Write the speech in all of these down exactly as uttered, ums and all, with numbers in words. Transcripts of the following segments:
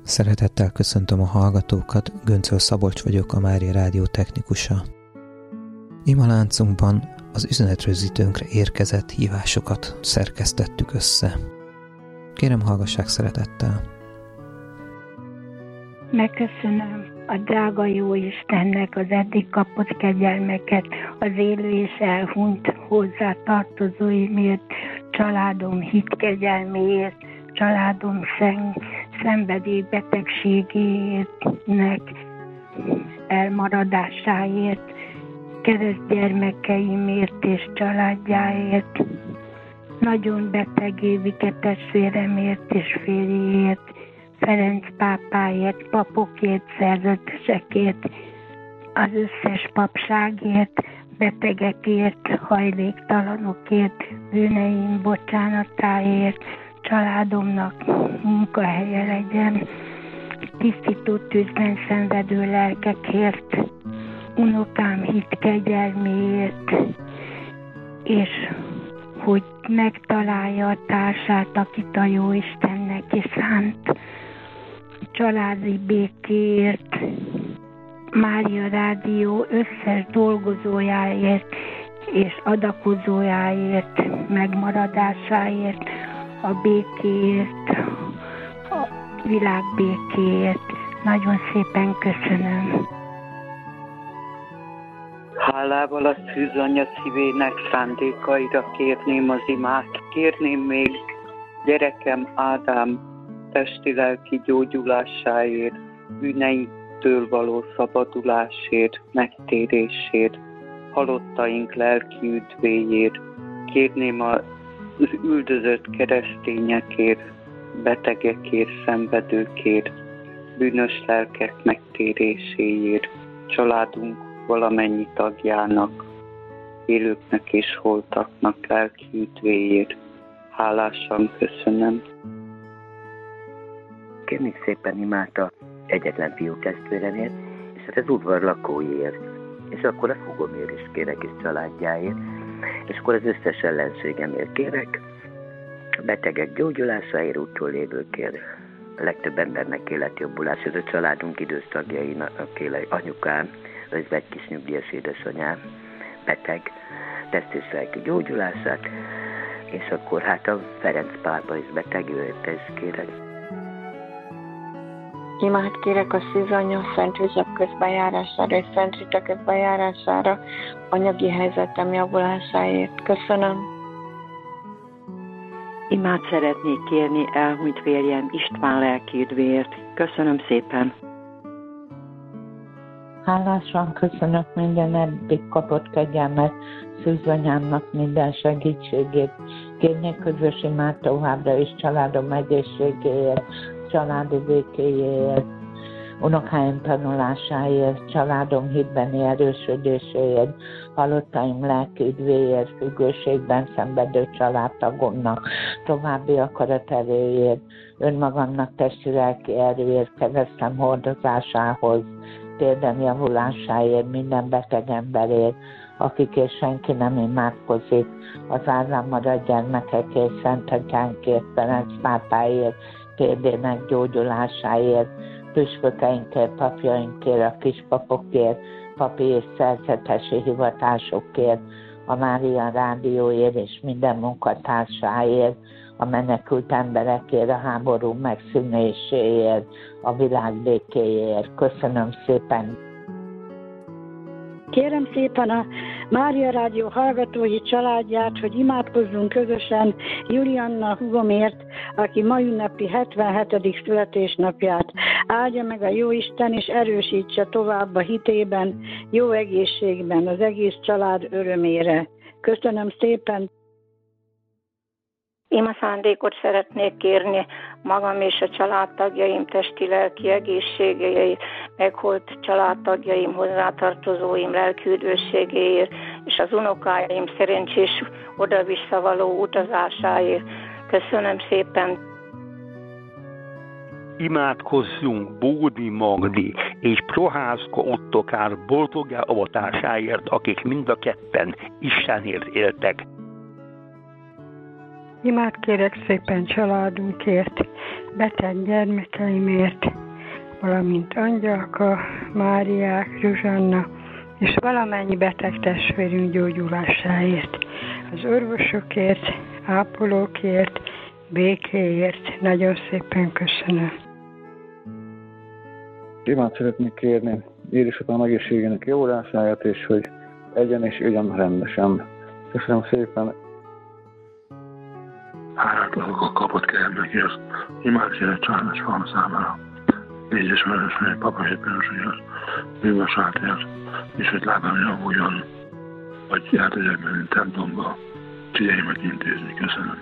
Szeretettel köszöntöm a hallgatókat, Göncöl Szabolcs vagyok, a Mária Rádió technikusa. Imaláncunkban az üzenetrögzítőnkre érkezett hívásokat szerkesztettük össze. Kérem, hallgassák szeretettel! Megköszönöm a drága Jóistennek az eddig kapott kegyelmeket, az élő és elhunyt hozzá tartozóimért, családom hitkegyelméért, családom szen- szenvedélybetegségének elmaradásáért, keresztgyermekeimért és családjáért, nagyon beteg Évike testvéremért és férjéért, Ferenc pápáért, papokért, szerzetesekért, az összes papságért, betegekért, hajléktalanokért, bűneim bocsánatáért, családomnak munkahelye legyen, tisztító tűzben szenvedő lelkekért, unokám hit kegyelméért, és hogy megtalálja a társát, akit a Jóistennek is szánt, családi békéért, Mária Rádió összes dolgozójáért és adakozójáért, megmaradásáért, a békéért, a világ békéért. Nagyon szépen köszönöm. Hálával a szűzanya szívének szándékaira kérném az imát. Kérném még gyerekem Ádám testi-lelki gyógyulásáért, bűneitől való szabadulásért, megtérésért, halottaink lelki üdvéért. Kérném az üldözött keresztényekért, betegekért, szenvedőkért, bűnös lelkek megtéréséért, családunk valamennyi tagjának, élőknek és holtaknak lelki üdvéért. Hálásan köszönöm. Kérnék szépen imát a egyetlen fiú testvéremért, és hát az udvar lakóiért, és akkor a húgomért is kérek, és családjáért, és akkor az összes ellenségemért kérek, a betegek gyógyulásáért, úttól lévőkért. A legtöbb embernek életjobbulás, ez a családunk idős tagjainak, anyukám, egy kis nyugdíjas édesanyám, beteg, test és lelki gyógyulását, és akkor hát a Ferenc pápa is beteg, őt is kérek. Imát kérek a Szűzanya Szent József közbejárására és Szent Rita közbejárására, anyagi helyzetem javulásáért. Köszönöm. Imát szeretnék kérni elhunyt férjem István lelki üdvéért. Köszönöm szépen. Hálásan köszönök minden eddig kapott kegyelmet, Szűzanyámnak minden segítségét. Kérnék közös imát továbbra is családom egészségéért, családi békéjéért, unokáim tanulásáért, családom hitbeni erősödéséért, halottaim lelki üdvéért, függőségben szenvedő családtagomnak, további akarat erőért, önmagamnak testi-lelki erőért, keresztem hordozásához, térdem javulásáért, minden beteg emberért, akikért senki nem imádkozik, az árán maradt gyermekekért, Szent Atyánkért, Ferenc pápáért, térdének gyógyulásáért, püspökeinkért, papjainkért, a kispapokért, papi és szerzetesi hivatásokért, a Mária Rádióért és minden munkatársáért, a menekült emberekért, a háború megszűnéséért, a világ békéért. Köszönöm szépen! Kérem szépen a Mária Rádió hallgatói családját, hogy imádkozzunk közösen Julianna húgomért, aki ma ünnepi hetvenhetedik születésnapját. Áldja meg a Jóisten, és erősítse tovább a hitében, jó egészségben, az egész család örömére. Köszönöm szépen! Ima szándékot szeretnék kérni magam és a családtagjaim testi-lelki egészségéért, meghalt családtagjaim, hozzátartozóim lelki üdvösségéért, és az unokáim szerencsés oda-visszavaló utazásáért. Köszönöm szépen! Imádkozzunk Bódi Magdi és Prohászka Ottokár boldoggá avatásáért, akik mind a ketten Istenért éltek. Imát kérek szépen családunkért, beteg gyermekeimért, valamint Angyalka, Máriák, Zsuzsanna, és valamennyi beteg testvérünk gyógyulásáért, az orvosokért, ápolókért, békéért. Nagyon szépen köszönöm. Imát szeretnék kérni édesapám egészségének javulásáért, és hogy egyen és ügyem rendesen. Köszönöm szépen. Hálát adok a kapott kéremekért, imádkérek családos falam számára. Légy és vörösmény, papa hétbőrségért, bűnös átért, és hogy lábám javuljon, vagy jártegyek menni templomba, csigyeimet intézni. Köszönöm.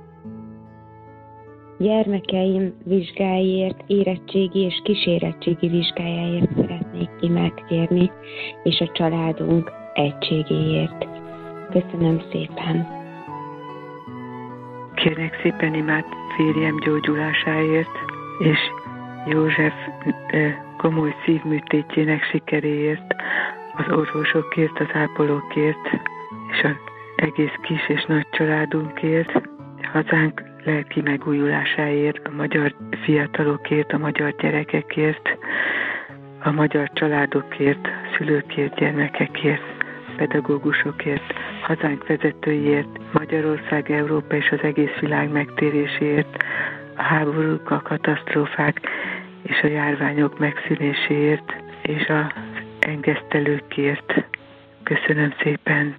Gyermekeim vizsgáért, érettségi és kísérettségi vizsgájáért szeretnék imát kérni, és a családunk egységéért. Köszönöm szépen. Kérnék szépen imát férjem gyógyulásáért, és József komoly szívműtétjének sikeréért, az orvosokért, az ápolókért, és az egész kis és nagy családunkért, hazánk lelki megújulásáért, a magyar fiatalokért, a magyar gyerekekért, a magyar családokért, szülőkért, gyermekekért, pedagógusokért, hazánk vezetőiért, Magyarország, Európa és az egész világ megtéréséért, a háborúk, a katasztrófák és a járványok megszűnéséért, és az engesztelőkért. Köszönöm szépen!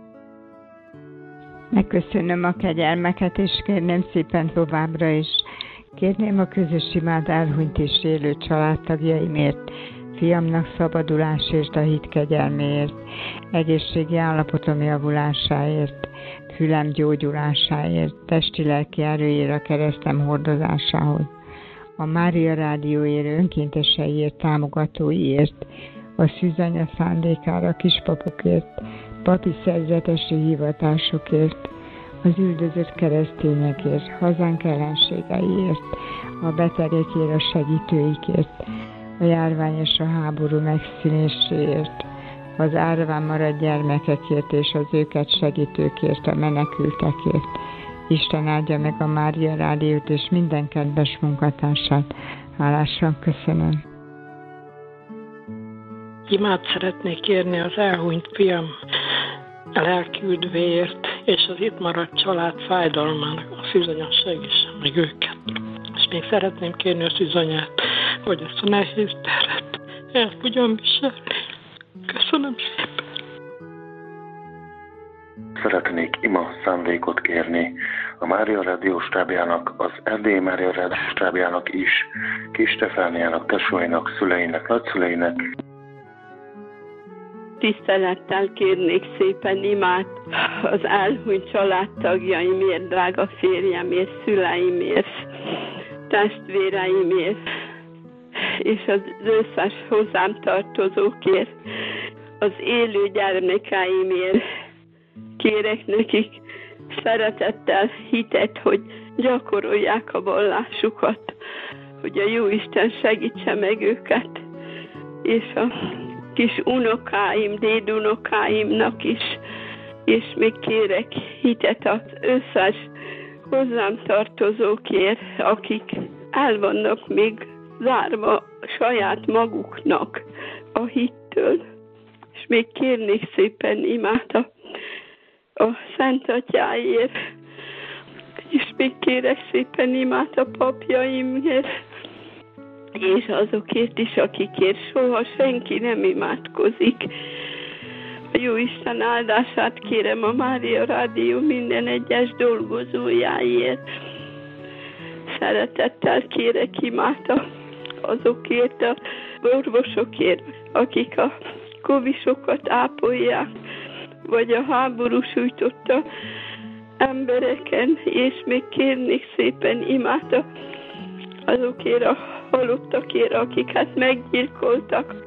Megköszönöm a kegyelmeket, és kérném szépen továbbra is. Kérném a közös imád elhunyt és élő családtagjaimért, fiamnak szabadulásért, a hit kegyelméért, egészségi állapotom javulásáért, fülem gyógyulásáért, testi-lelki erőért a keresztem hordozásához, a Mária Rádióért, önkénteseiért, támogatóiért, a szűzanya szándékára, kispapokért, papi szerzetesi hivatásokért, az üldözött keresztényekért, hazánk ellenségeiért, a betegekért, a segítőikért, a járvány és a háború megszűnéséért, az árván maradt gyermekekért és az őket segítőkért, a menekültekért. Isten áldja meg a Mária Rádiót és minden kedves munkatársát. Hálásan köszönöm. Imát szeretnék kérni az elhunyt fiam lelki üdvéért, és az itt maradt család fájdalmának, a szűzanya segítse meg őket. És még szeretném kérni a szűzanyát, hogy ezt a nehéz terhet el tudjam viselni. Köszönöm szépen. Szeretnék ima szándékot kérni a Mária Rádió stábjának, az Erdélyi Mária Rádió stábjának is, Kis Stefániának, tesóinak, szüleinek, nagyszüleinek. Tisztelettel kérnék szépen imát az elhunyt családtagjaimért, drága férjemért, szüleimért, testvéreimért, és az összes hozzám tartozókért, az élő gyermekeimért. Kérek nekik szeretettel hitet, hogy gyakorolják a vallásukat, hogy a Jóisten segítse meg őket, és a kis unokáim, dédunokáimnak is, és még kérek hitet az összes hozzám tartozókért, akik el vannak még zárva saját maguknak a hittől. És még kérnék szépen imát a, a Szent Atyáért, és még kérek szépen imát a papjaimért, és azokért is, akikért soha senki nem imádkozik. A Jóisten áldását kérem a Mária Rádió minden egyes dolgozójáért. Szeretettel kérek imát azokért a orvosokért, akik a kovisokat ápolják, vagy a háború sújtotta embereken, és még kérnék szépen imát azokért a halottakért, akiket meggyilkoltak.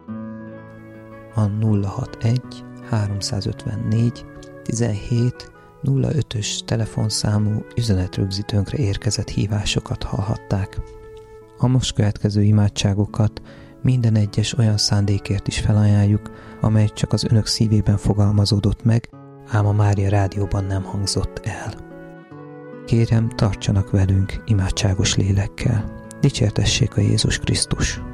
A nulla hatvanegy háromszázötvennégy tizenhét nulla ötös telefonszámú üzenetrögzítőnkre érkezett hívásokat hallhatták. A most következő imádságokat minden egyes olyan szándékért is felajánljuk, amely csak az önök szívében fogalmazódott meg, ám a Mária Rádióban nem hangzott el. kérem, tartsanak velünk imádságos lélekkel. Dicsértessék a Jézus Krisztus!